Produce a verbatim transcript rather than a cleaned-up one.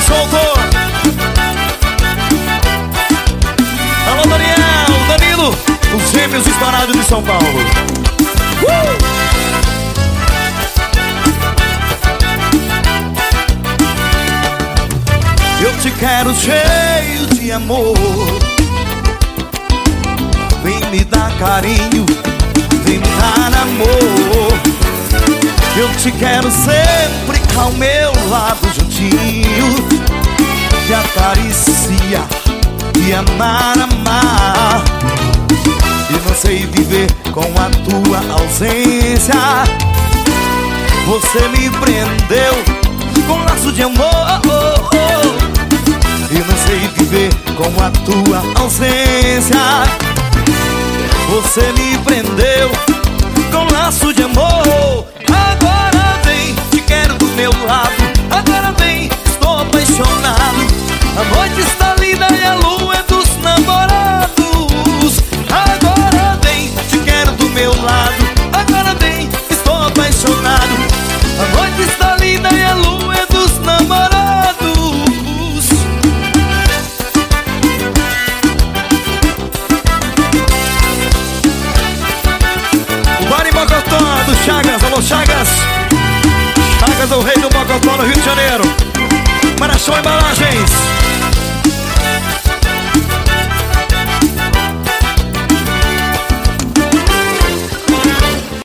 solto. Alô, Daniel, Danilo, os gêmeos estourados de São Paulo. uh! Eu te quero cheio de amor. Vem me dar carinho, vem me dar amor. Eu te quero sempre ao meu lado juntinho, te acariciar e amar, amar. E não sei viver com a tua ausência. Você me prendeu com laço de amor. E não sei viver com a tua ausência. Você me prendeu com laço de amor. Agora vem, te quero do meu lado. Agora vem, estou apaixonado. A noite está linda e a lua é dos namorados. Agora vem, te quero do meu lado. Agora vem, estou apaixonado. A noite está linda e a lua é dos namorados. Do Chagas, alô Chagas. Chagas é o rei do Mocotó no Rio de Janeiro. Marachão Embalagens.